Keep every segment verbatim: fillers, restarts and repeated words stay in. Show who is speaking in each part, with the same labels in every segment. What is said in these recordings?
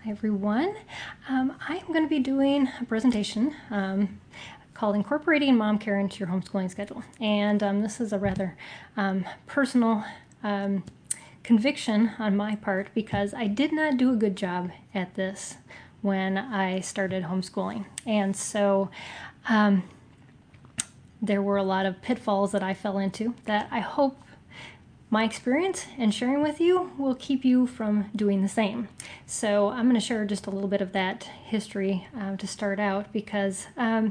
Speaker 1: Hi everyone. Um, I'm going to be doing a presentation um, called Incorporating Mom Care into Your Homeschooling Schedule. And um, this is a rather um, personal um, conviction on my part because I did not do a good job at this when I started homeschooling. And so um, there were a lot of pitfalls that I fell into that I hope my experience and sharing with you will keep you from doing the same. So I'm going to share just a little bit of that history uh, to start out because um,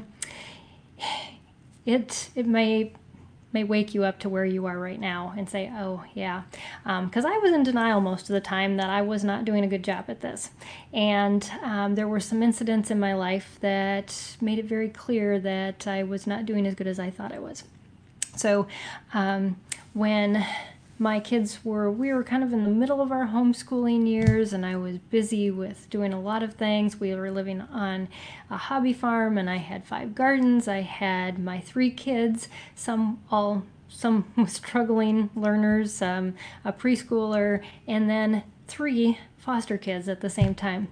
Speaker 1: it it may may wake you up to where you are right now and say, oh yeah, because um, I was in denial most of the time that I was not doing a good job at this. And um, there were some incidents in my life that made it very clear that I was not doing as good as I thought I was. So um, when my kids were, we were kind of in the middle of our homeschooling years, and I was busy with doing a lot of things. We were living on a hobby farm, and I had five gardens. I had my three kids, some all some struggling learners, um, a preschooler, and then three foster kids at the same time.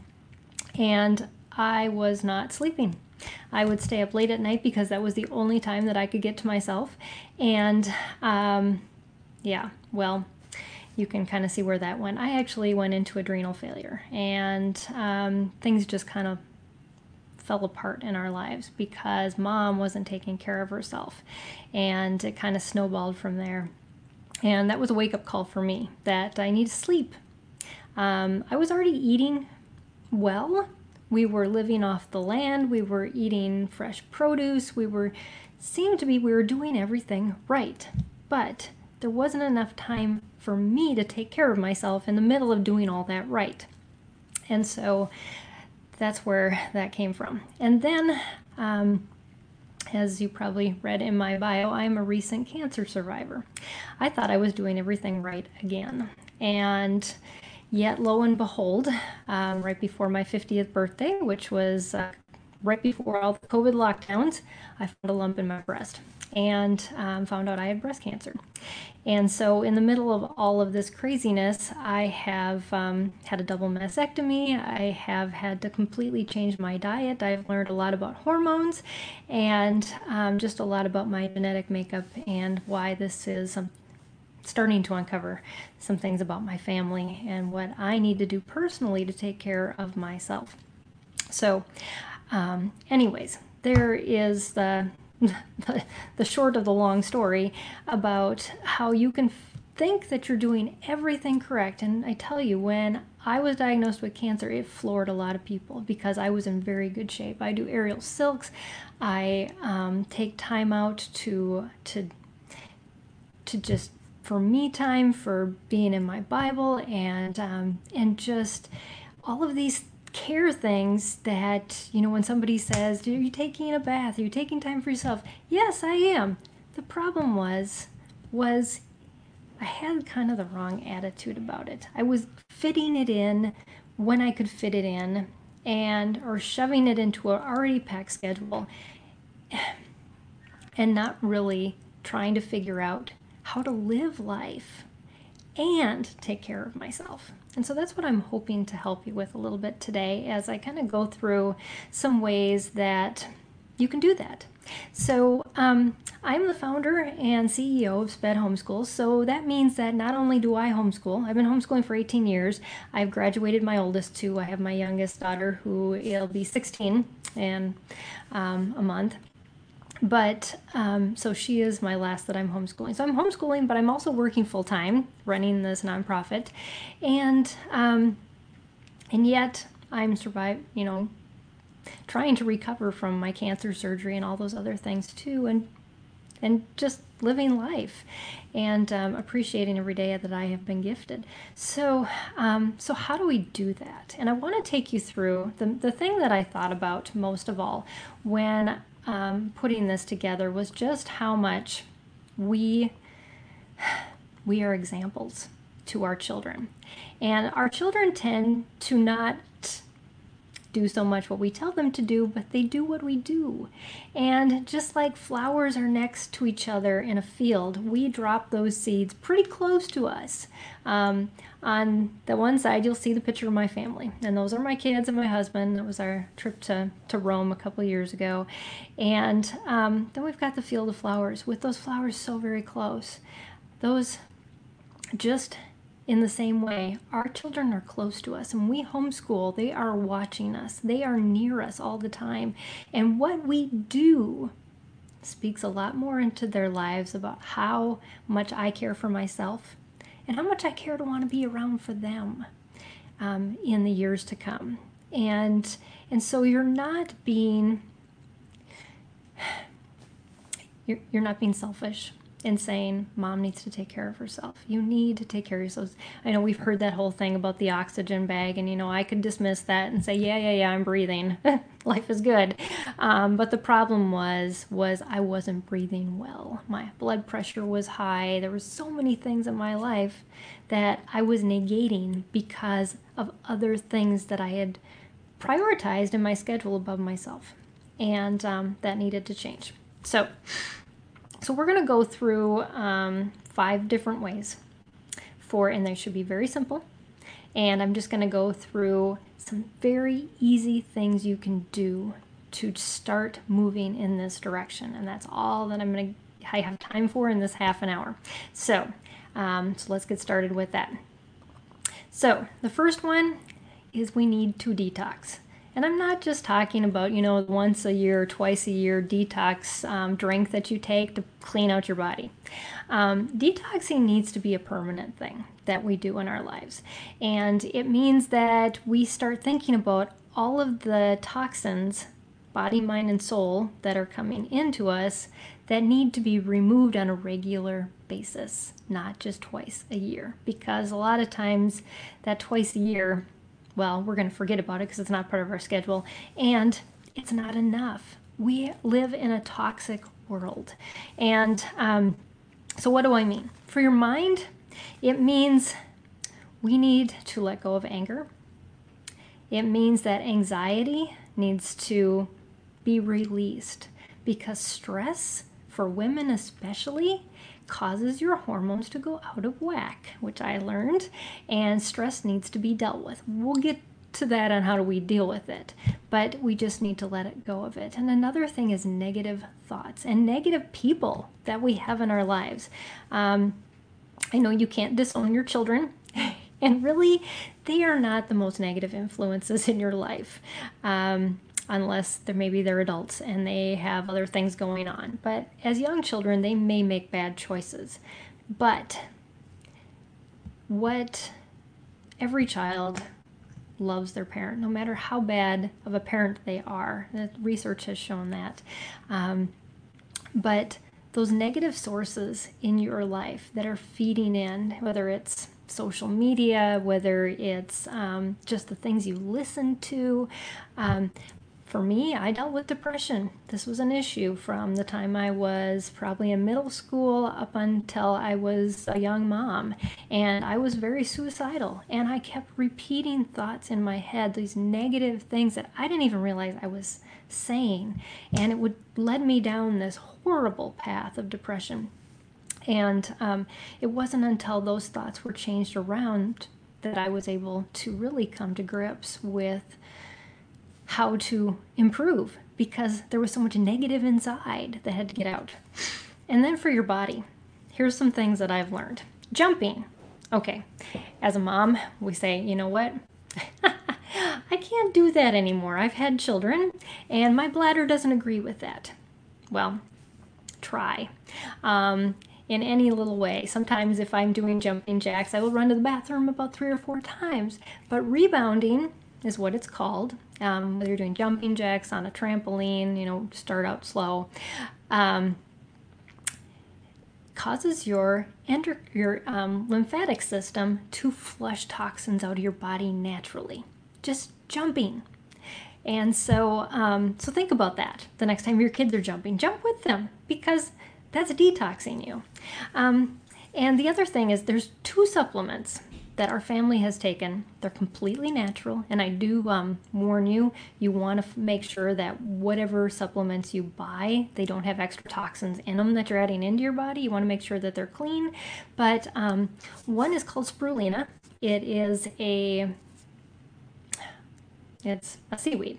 Speaker 1: And I was not sleeping. I would stay up late at night because that was the only time that I could get to myself. And um, yeah, well, you can kind of see where that went. I actually went into adrenal failure, and um, things just kind of fell apart in our lives because mom wasn't taking care of herself, and it kind of snowballed from there. And that was a wake-up call for me that I need to sleep. Um, I was already eating well. We were living off the land. We were eating fresh produce. We were, seemed to be, we were doing everything right. But there wasn't enough time for me to take care of myself in the middle of doing all that right. And so that's where that came from. And then, um, as you probably read in my bio, I'm a recent cancer survivor. I thought I was doing everything right again. And yet, lo and behold, um, right before my fiftieth birthday, which was uh, right before all the COVID lockdowns, I found a lump in my breast and um, found out I had breast cancer. And so in the middle of all of this craziness, I have um, had a double mastectomy. I have had to completely change my diet. I've learned a lot about hormones and um, just a lot about my genetic makeup and why this is um, starting to uncover some things about my family and what I need to do personally to take care of myself. So um, anyways, there is the, the, the short of the long story about how you can think that you're doing everything correct. And I tell you, when I was diagnosed with cancer, it floored a lot of people because I was in very good shape. I do aerial silks. I um, take time out to to to just for me time, for being in my Bible, and um, and just all of these care things that, you know, when somebody says, are you taking a bath? Are you taking time for yourself? Yes, I am. The problem was, was I had kind of the wrong attitude about it. I was fitting it in when I could fit it in, and or shoving it into an already packed schedule and not really trying to figure out how to live life and take care of myself. And so that's what I'm hoping to help you with a little bit today as I kind of go through some ways that you can do that. So um, I'm the founder and C E O of Sped Homeschools. So that means that not only do I homeschool, I've been homeschooling for eighteen years. I've graduated my oldest too. I have my youngest daughter who will be sixteen in um, a month. But um, so she is my last that I'm homeschooling. So I'm homeschooling, but I'm also working full time, running this nonprofit, and um, and yet I'm survive, you know, trying to recover from my cancer surgery and all those other things too, and and just living life and um, appreciating every day that I have been gifted. So um, so how do we do that? And I want to take you through the the thing that I thought about most of all when Um, putting this together was just how much we we are examples to our children, and our children tend to not do so much what we tell them to do, but they do what we do. And just like flowers are next to each other in a field, we drop those seeds pretty close to us. Um, on the one side, you'll see the picture of my family, and those are my kids and my husband. That was our trip to, to Rome a couple years ago. And um, then we've got the field of flowers with those flowers so very close. Those just in the same way, our children are close to us, and we homeschool. They are watching us. They are near us all the time. And what we do speaks a lot more into their lives about how much I care for myself and how much I care to want to be around for them um, in the years to come. And, and so you're not being, you're, you're not being selfish and saying mom needs to take care of herself. You need to take care of yourselves. I know we've heard that whole thing about the oxygen bag, and you know, I could dismiss that and say, yeah, yeah, yeah, I'm breathing. Life is good. Um, but the problem was, was I wasn't breathing well. My blood pressure was high. There were so many things in my life that I was negating because of other things that I had prioritized in my schedule above myself. And um, that needed to change. So, So we're going to go through um, five different ways for, and they should be very simple. And I'm just going to go through some very easy things you can do to start moving in this direction. And that's all that I'm going to I have time for in this half an hour. So, um, so let's get started with that. So the first one is we need to detox. And I'm not just talking about, you know, once a year, twice a year detox um, drink that you take to clean out your body. Um, detoxing needs to be a permanent thing that we do in our lives. And it means that we start thinking about all of the toxins, body, mind, and soul, that are coming into us that need to be removed on a regular basis, not just twice a year. Because a lot of times that twice a year, well, we're going to forget about it because it's not part of our schedule, and it's not enough. We live in a toxic world. And um, so what do I mean? For your mind, it means we need to let go of anger. It means that anxiety needs to be released, because stress, for women especially, causes your hormones to go out of whack, which I learned, and stress needs to be dealt with. We'll get to that on how do we deal with it, but we just need to let it go of it. And another thing is negative thoughts and negative people that we have in our lives. Um, I know you can't disown your children, and really, they are not the most negative influences in your life. Um, unless they're maybe they're adults and they have other things going on. But as young children, they may make bad choices. But what every child loves their parent, no matter how bad of a parent they are. The research has shown that. Um, but those negative sources in your life that are feeding in, whether it's social media, whether it's um, just the things you listen to, um, for me, I dealt with depression. This was an issue from the time I was probably in middle school up until I was a young mom. And I was very suicidal. And I kept repeating thoughts in my head, these negative things that I didn't even realize I was saying. And it would lead me down this horrible path of depression. And um, it wasn't until those thoughts were changed around that I was able to really come to grips with how to improve, because there was so much negative inside that had to get out. And then for your body, here's some things that I've learned. Jumping. Okay, as a mom, we say, you know what? I can't do that anymore. I've had children, and my bladder doesn't agree with that. Well, try. Um, in any little way. Sometimes if I'm doing jumping jacks, I will run to the bathroom about three or four times. But rebounding is what it's called. Um, whether you're doing jumping jacks on a trampoline, you know, start out slow, um, causes your enter, your um, lymphatic system to flush toxins out of your body naturally. Just jumping. And so, um, so think about that. The next time your kids are jumping, jump with them, because that's detoxing you. Um, and the other thing is there's two supplements that our family has taken. They're completely natural, and I do um, warn you, you want to f- make sure that whatever supplements you buy, they don't have extra toxins in them that you're adding into your body. You want to make sure that they're clean. But um, one is called spirulina. It is a it's a seaweed,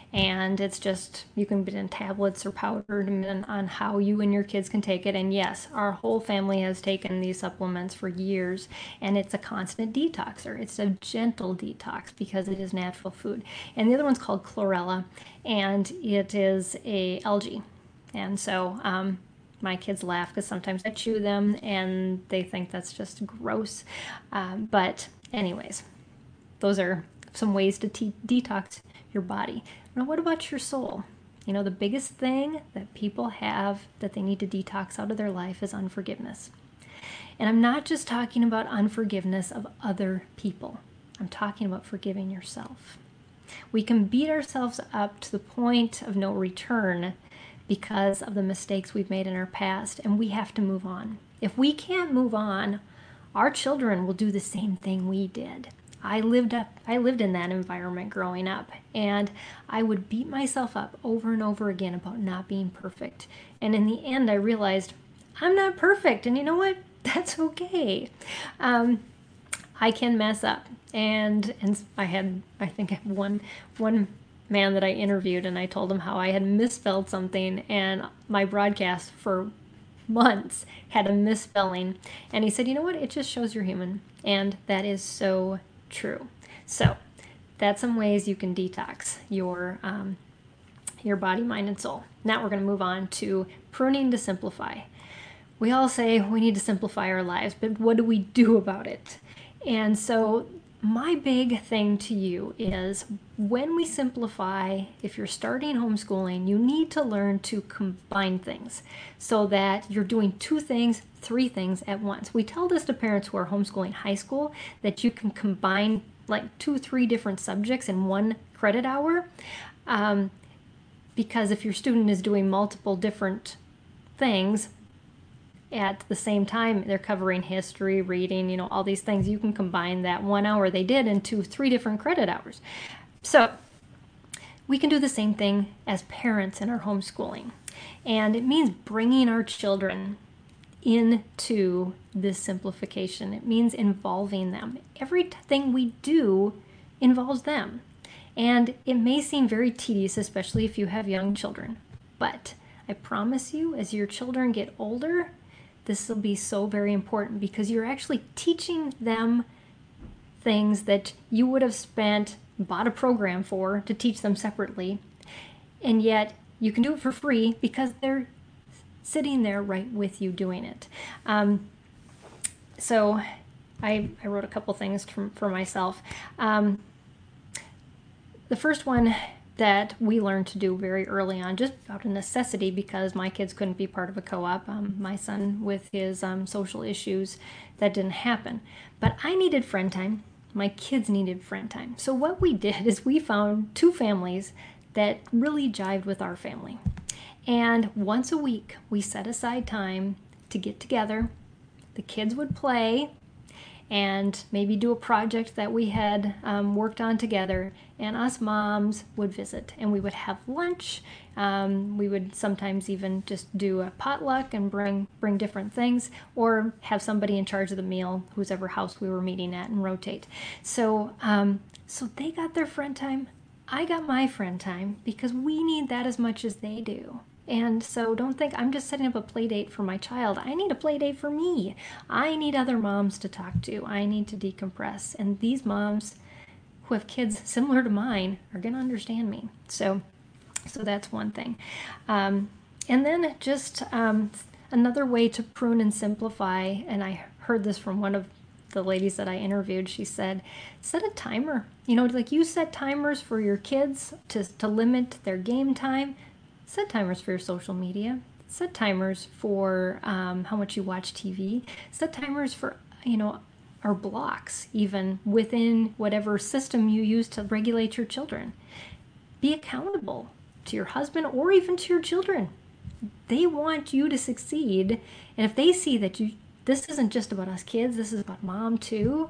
Speaker 1: and it's just, you can put it in tablets or powder depending on how you and your kids can take it. And yes, our whole family has taken these supplements for years, and it's a constant detoxer. It's a gentle detox because it is natural food. And the other one's called chlorella, and it is a algae. And so um, my kids laugh because sometimes I chew them and they think that's just gross. Um, but anyways, those are some ways to te- detox your body. Now, what about your soul? You know, the biggest thing that people have that they need to detox out of their life is unforgiveness. And I'm not just talking about unforgiveness of other people. I'm talking about forgiving yourself. We can beat ourselves up to the point of no return because of the mistakes we've made in our past, and we have to move on. If we can't move on, our children will do the same thing we did. I lived up I lived in that environment growing up, and I would beat myself up over and over again about not being perfect. And in the end I realized I'm not perfect, and you know what? That's okay. Um, I can mess up. And and I had I think one one man that I interviewed, and I told him how I had misspelled something, and my broadcast for months had a misspelling, and he said, you know what, it just shows you're human. And that is so true. So that's some ways you can detox your um, your body, mind, and soul. Now we're going to move on to pruning to simplify. We all say we need to simplify our lives, but what do we do about it? And so my big thing to you is, when we simplify, if you're starting homeschooling, you need to learn to combine things so that you're doing two things, three things at once. We tell this to parents who are homeschooling high school, that you can combine like two, three different subjects in one credit hour. Um, because if your student is doing multiple different things at the same time, they're covering history, reading, you know, all these things, you can combine that one hour they did into three different credit hours. So we can do the same thing as parents in our homeschooling. And it means bringing our children into this simplification. It means involving them. Everything we do involves them. And it may seem very tedious, especially if you have young children. But I promise you, as your children get older, this will be so very important, because you're actually teaching them things that you would have spent, bought a program for to teach them separately. And yet you can do it for free because they're sitting there right with you doing it. Um, so I, I wrote a couple things for, for myself. Um, the first one that we learned to do very early on, just out of necessity, because my kids couldn't be part of a co-op. Um, my son with his um, social issues, that didn't happen. But I needed friend time. My kids needed friend time. So what we did is we found two families that really jived with our family. And once a week, we set aside time to get together. The kids would play and maybe do a project that we had um, worked on together, and us moms would visit, and we would have lunch. Um, we would sometimes even just do a potluck and bring bring different things, or have somebody in charge of the meal, whose ever house we were meeting at, and rotate. So, um, so they got their friend time. I got my friend time, because we need that as much as they do. And so don't think I'm just setting up a play date for my child. I need a play date for me. I need other moms to talk to. I need to decompress. And these moms who have kids similar to mine are going to understand me. So, so that's one thing. Um, and then just um, another way to prune and simplify, and I heard this from one of the ladies that I interviewed. She said, set a timer. You know, like you set timers for your kids to, to limit their game time. Set timers for your social media. Set timers for um, how much you watch T V. Set timers for, you know, or blocks even within whatever system you use to regulate your children. Be accountable to your husband or even to your children. They want you to succeed. And if they see that you, this isn't just about us kids, this is about mom too,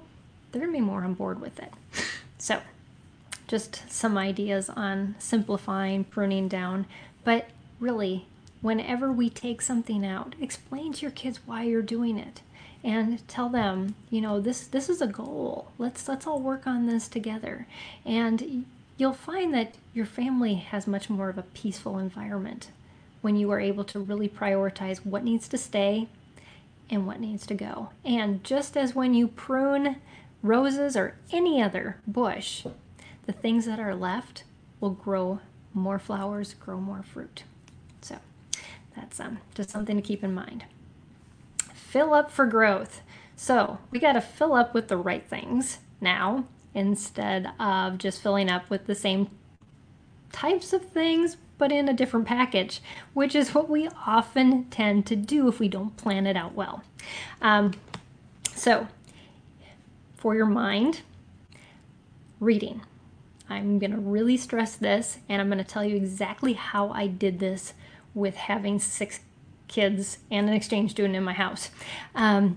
Speaker 1: they're going to be more on board with it. So just some ideas on simplifying, pruning down. But really, whenever we take something out, explain to your kids why you're doing it. And tell them, you know, this this is a goal. Let's let's all work on this together. And you'll find that your family has much more of a peaceful environment when you are able to really prioritize what needs to stay and what needs to go. And just as when you prune roses or any other bush, the things that are left will grow more flowers, grow more fruit. So that's um, just something to keep in mind. Fill up for growth. So we got to fill up with the right things now instead of just filling up with the same types of things but in a different package, which is what we often tend to do if we don't plan it out well. Um, so for your mind, reading. I'm going to really stress this, and I'm going to tell you exactly how I did this with having six kids and an exchange student in my house. Um,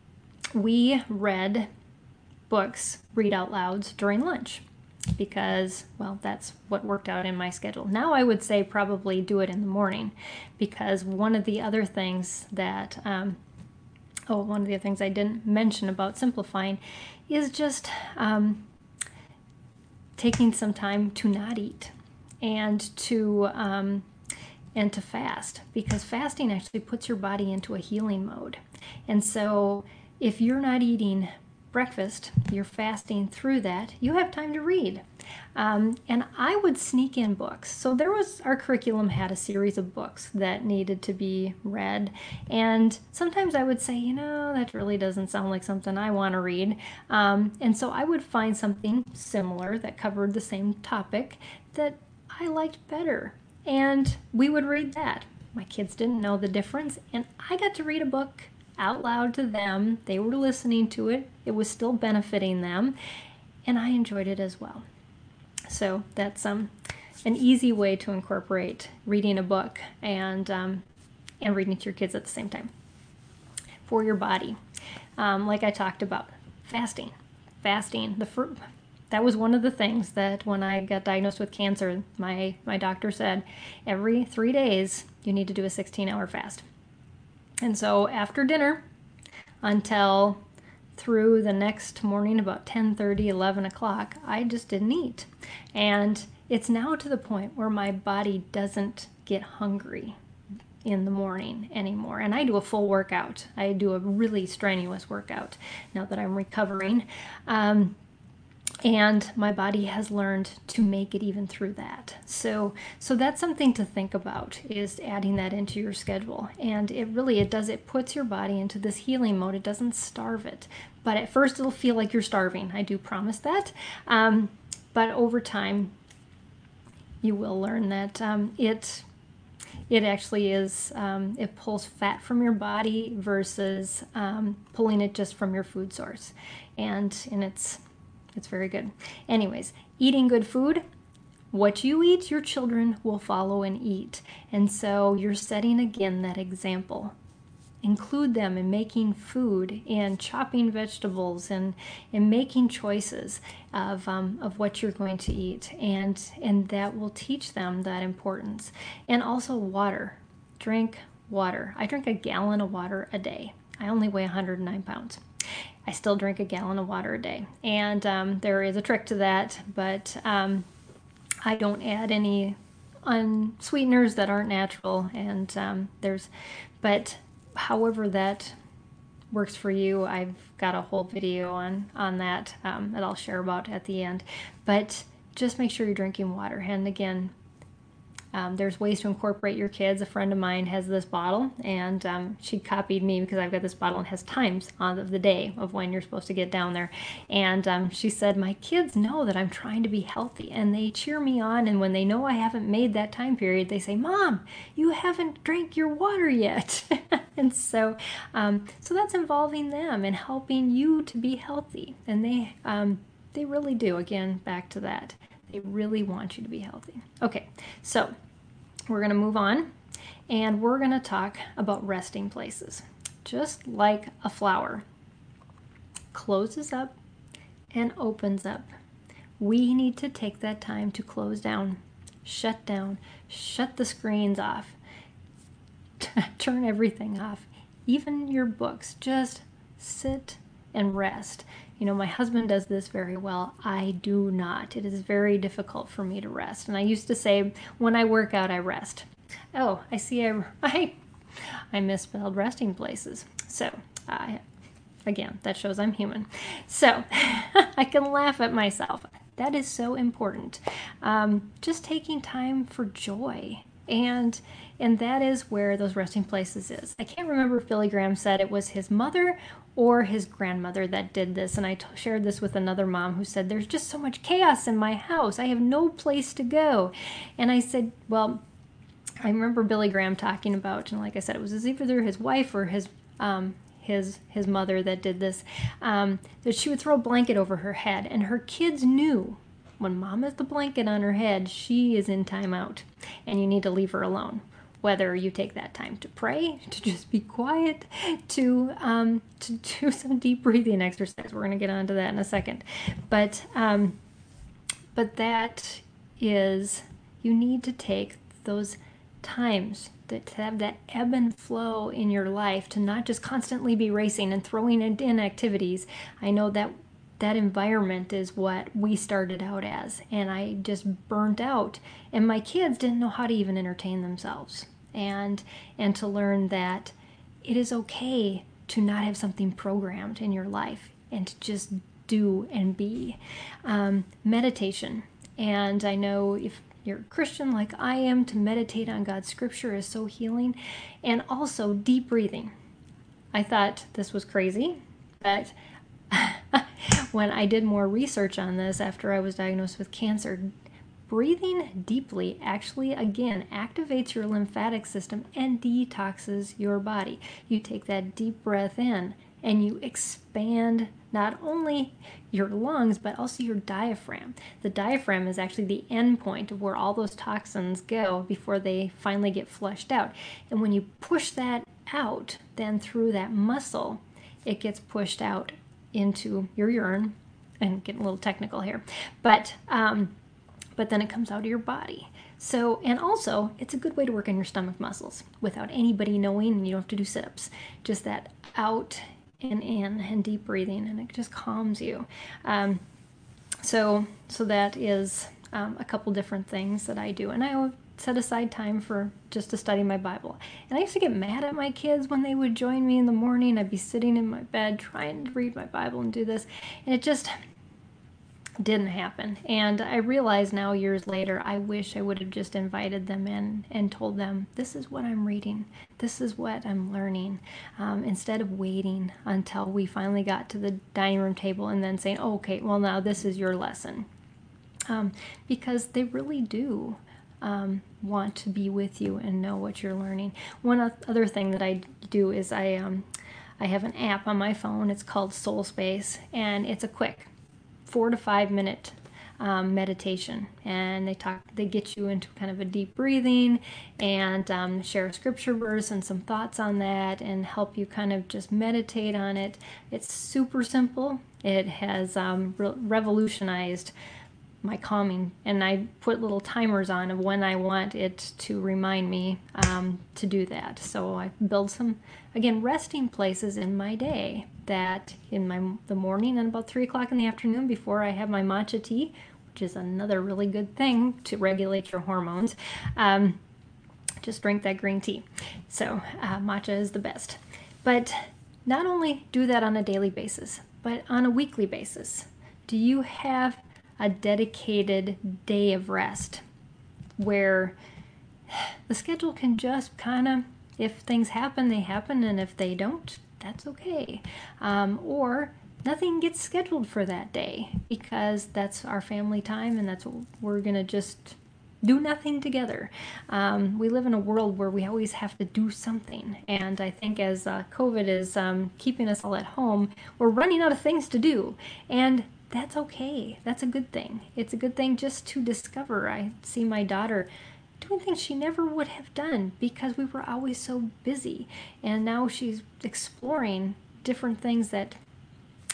Speaker 1: we read books, read out louds during lunch because, well, that's what worked out in my schedule. Now I would say probably do it in the morning because one of the other things that, um, oh, one of the other things I didn't mention about simplifying is just um, taking some time to not eat and to um, and to fast, because fasting actually puts your body into a healing mode. And so if you're not eating breakfast, you're fasting through that, you have time to read. Um, and I would sneak in books. So there was, our curriculum had a series of books that needed to be read. And sometimes I would say, you know, that really doesn't sound like something I want to read. Um, and so I would find something similar that covered the same topic that I liked better. And we would read that. My kids didn't know the difference, and I got to read a book out loud to them. They were listening to it. It was still benefiting them, and I enjoyed it as well. So that's um, an easy way to incorporate reading a book and um, and reading to your kids at the same time. For your body, um, like I talked about, fasting. Fasting, the fruit. That was one of the things that when I got diagnosed with cancer, my, my doctor said, every three days, you need to do a sixteen hour fast. And so after dinner until through the next morning, about ten thirty, eleven o'clock, I just didn't eat. And it's now to the point where my body doesn't get hungry in the morning anymore. And I do a full workout. I do a really strenuous workout now that I'm recovering. Um, And my body has learned to make it even through that. So so that's something to think about, is adding that into your schedule. And it really, it does, it puts your body into this healing mode. It doesn't starve it. But at first it'll feel like you're starving. I do promise that. Um, but over time, you will learn that um, it it actually is, um, it pulls fat from your body versus um, pulling it just from your food source. And, and it's, It's very good. Anyways, eating good food, what you eat, your children will follow and eat. And so you're setting again that example. Include them in making food and chopping vegetables and, and making choices of, um, of what you're going to eat. And, and that will teach them that importance. And also water. Drink water. I drink a gallon of water a day. I only weigh one hundred nine pounds. I still drink a gallon of water a day. And um, there is a trick to that, but um, I don't add any un- sweeteners that aren't natural. And um, there's, but however that works for you, I've got a whole video on, on that um, that I'll share about at the end. But just make sure you're drinking water. And again, Um, there's ways to incorporate your kids. A friend of mine has this bottle, and um, she copied me because I've got this bottle and has times on the day of when you're supposed to get down there. And um, she said, my kids know that I'm trying to be healthy, and they cheer me on. And when they know I haven't made that time period, they say, Mom, you haven't drank your water yet. And so, um, so that's involving them and helping you to be healthy. And they, um, they really do. Again, back to that. They really want you to be healthy. Okay, so we're going to move on, and we're going to talk about resting places. Just like a flower closes up and opens up. We need to take that time to close down, shut down, shut the screens off, turn everything off, even your books. Just sit and rest. You know, my husband does this very well. I do not. It is very difficult for me to rest. And I used to say, when I work out, I rest. Oh, I see I, I, I misspelled resting places. So, uh, again, that shows I'm human. So, I can laugh at myself. That is so important. Um, just taking time for joy. And and that is where those resting places is. I can't remember if Billy Graham said it was his mother or his grandmother that did this. And I t- shared this with another mom who said, there's just so much chaos in my house. I have no place to go. And I said, well, I remember Billy Graham talking about, and like I said, it was either his wife or his um, his his mother that did this, um, that she would throw a blanket over her head, and her kids knew when mom has the blanket on her head, she is in timeout, and you need to leave her alone. Whether you take that time to pray, to just be quiet, to um, to do some deep breathing exercise. We're going to get onto that in a second, but um, but that is, you need to take those times that to have that ebb and flow in your life, to not just constantly be racing and throwing it in activities. I know that that environment is what we started out as, and I just burnt out, and my kids didn't know how to even entertain themselves, and and to learn that it is okay to not have something programmed in your life and to just do and be. Um, meditation, and I know if you're a Christian like I am, to meditate on God's scripture is so healing. And also deep breathing. I thought this was crazy, but when I did more research on this after I was diagnosed with cancer, breathing deeply actually, again, activates your lymphatic system and detoxes your body. You take that deep breath in and you expand not only your lungs, but also your diaphragm. The diaphragm is actually the end point of where all those toxins go before they finally get flushed out. And when you push that out, then through that muscle, it gets pushed out into your urine, and getting a little technical here, but um, but then it comes out of your body. So, and also, it's a good way to work on your stomach muscles without anybody knowing, and you don't have to do sit-ups. Just that out and in and deep breathing, and it just calms you. Um, so, so that is um, a couple different things that I do, and I set aside time for just to study my Bible. And I used to get mad at my kids when they would join me in the morning. I'd be sitting in my bed trying to read my Bible and do this, and it just didn't happen. And I realize now, years later, I wish I would have just invited them in and told them, this is what I'm reading, this is what I'm learning, um, instead of waiting until we finally got to the dining room table and then saying, oh, okay, well, now this is your lesson. Um, because they really do um, want to be with you and know what you're learning. One other thing that I do is I, um, I have an app on my phone. It's called Soul Space, and it's a quick four to five minute um, meditation, and they talk they get you into kind of a deep breathing and um, share a scripture verse and some thoughts on that and help you kind of just meditate on it. It's super simple. It has um, re- revolutionized my calming, and I put little timers on of when I want it to remind me um, to do that. So I build some, again, resting places in my day, that in my the morning and about three o'clock in the afternoon before I have my matcha tea, which is another really good thing to regulate your hormones. Um, just drink that green tea. So uh, matcha is the best. But not only do that on a daily basis, but on a weekly basis. Do you have a dedicated day of rest where the schedule can just kind of, if things happen, they happen, and if they don't, that's okay. Um, or nothing gets scheduled for that day because that's our family time and that's what we're going to just do nothing together. Um, we live in a world where we always have to do something. And I think as uh, COVID is um, keeping us all at home, we're running out of things to do. And that's okay. That's a good thing. It's a good thing just to discover. I see my daughter doing things she never would have done because we were always so busy. And now she's exploring different things that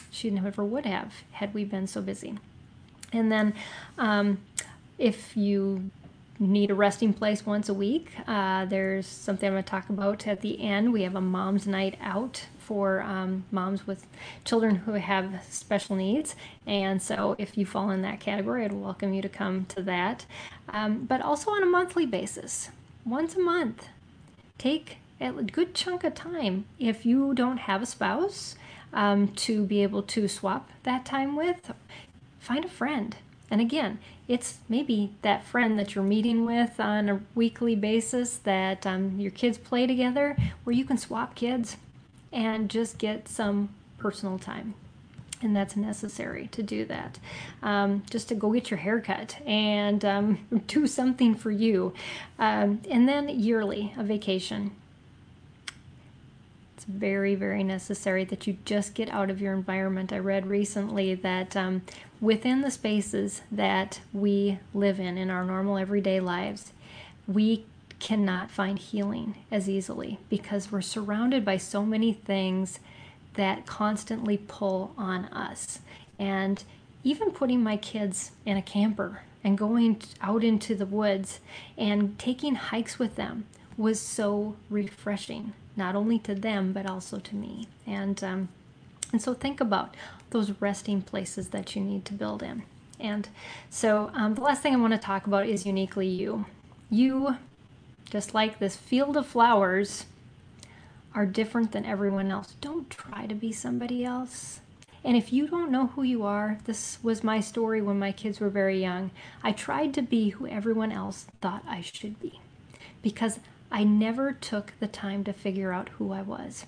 Speaker 1: she never would have had we been so busy. And then um, if you need a resting place once a week, uh, there's something I'm going to talk about at the end. We have a mom's night out for um, moms with children who have special needs. And so if you fall in that category, I'd welcome you to come to that. Um, but also on a monthly basis, once a month, take a good chunk of time. If you don't have a spouse um, to be able to swap that time with, find a friend. And again, it's maybe that friend that you're meeting with on a weekly basis that um, your kids play together, where you can swap kids and just get some personal time. And that's necessary to do that. Um, just to go get your hair cut and um, do something for you. Um, and then yearly, a vacation. It's very, very necessary that you just get out of your environment. I read recently that um, within the spaces that we live in, in our normal everyday lives, we cannot find healing as easily because we're surrounded by so many things that constantly pull on us. And even putting my kids in a camper and going out into the woods and taking hikes with them was so refreshing, not only to them, but also to me. And, um, and so think about those resting places that you need to build in. And so um, the last thing I want to talk about is uniquely you. You, just like this field of flowers, are different than everyone else. Don't try to be somebody else. And if you don't know who you are, this was my story when my kids were very young. I tried to be who everyone else thought I should be because I never took the time to figure out who I was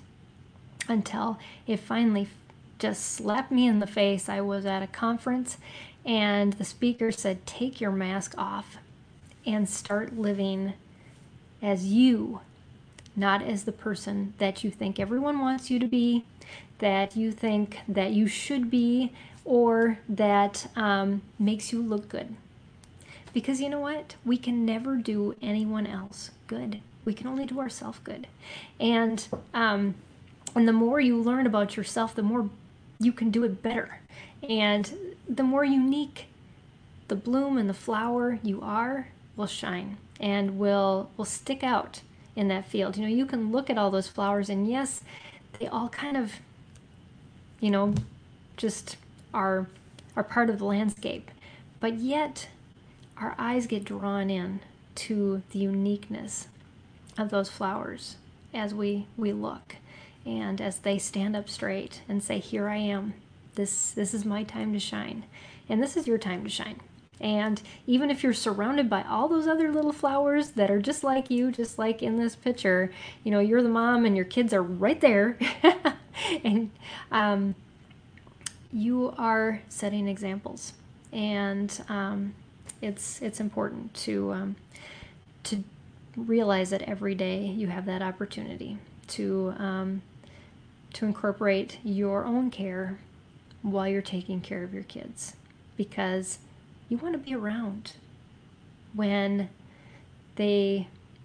Speaker 1: until it finally just slapped me in the face. I was at a conference and the speaker said, take your mask off and start living as you, not as the person that you think everyone wants you to be, that you think that you should be, or that um, makes you look good. Because you know what? We can never do anyone else good. We can only do ourselves good. And, um, and the more you learn about yourself, the more you can do it better. And the more unique the bloom and the flower you are will shine and will will stick out in that field. You know, you can look at all those flowers and yes, they all kind of, you know, just are are part of the landscape. But yet our eyes get drawn in to the uniqueness of those flowers as we we look and as they stand up straight and say, here I am. This this is my time to shine. And this is your time to shine. And even if you're surrounded by all those other little flowers that are just like you, just like in this picture, you know, you're the mom and your kids are right there. and um, you are setting examples. And um, it's it's important to um, to realize that every day you have that opportunity to um, to incorporate your own care while you're taking care of your kids, because you want to be around when they,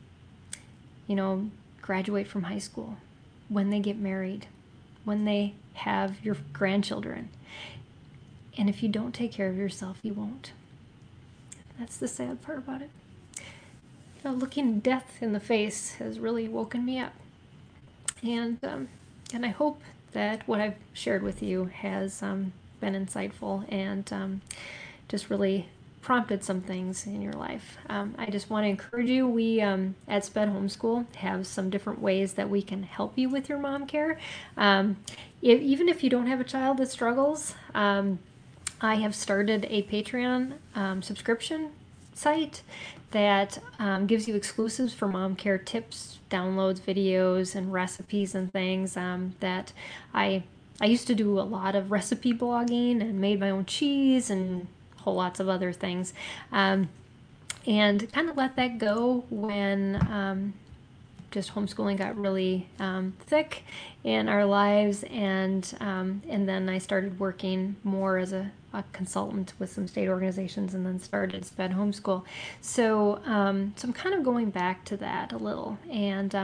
Speaker 1: you know, graduate from high school, when they get married, when they have your grandchildren. And if you don't take care of yourself, you won't. That's the sad part about it. You know, looking death in the face has really woken me up. And um, and I hope that what I've shared with you has um, been insightful and um, just really prompted some things in your life. Um, I just want to encourage you. We um, at Sped Homeschool have some different ways that we can help you with your mom care. Um, if, even if you don't have a child that struggles, um, I have started a Patreon um, subscription site that um, gives you exclusives for mom care tips, downloads, videos, and recipes and things um, that I I used to do a lot of recipe blogging and made my own cheese and whole lots of other things, um, and kind of let that go when um, just homeschooling got really um, thick in our lives, and um, and then I started working more as a, a consultant with some state organizations, and then started Sped Homeschool. So um, so I'm kind of going back to that a little, and um,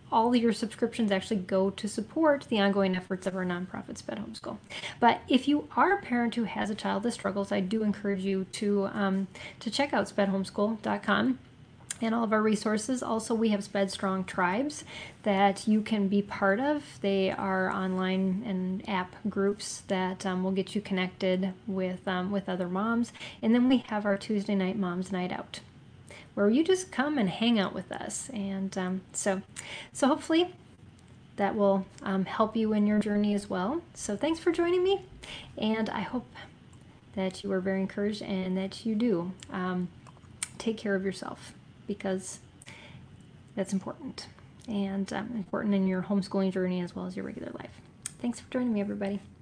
Speaker 1: all of your subscriptions actually go to support the ongoing efforts of our nonprofit Sped Homeschool. But if you are a parent who has a child that struggles, I do encourage you to um, to check out sped homeschool dot com and all of our resources. Also, we have Sped Strong Tribes that you can be part of. They are online and app groups that um, will get you connected with um, with other moms. And then we have our Tuesday night Moms Night Out, where you just come and hang out with us. And um, so, so hopefully that will um, help you in your journey as well. So thanks for joining me, and I hope that you are very encouraged and that you do um, take care of yourself, because that's important, and um, important in your homeschooling journey as well as your regular life. Thanks for joining me, everybody.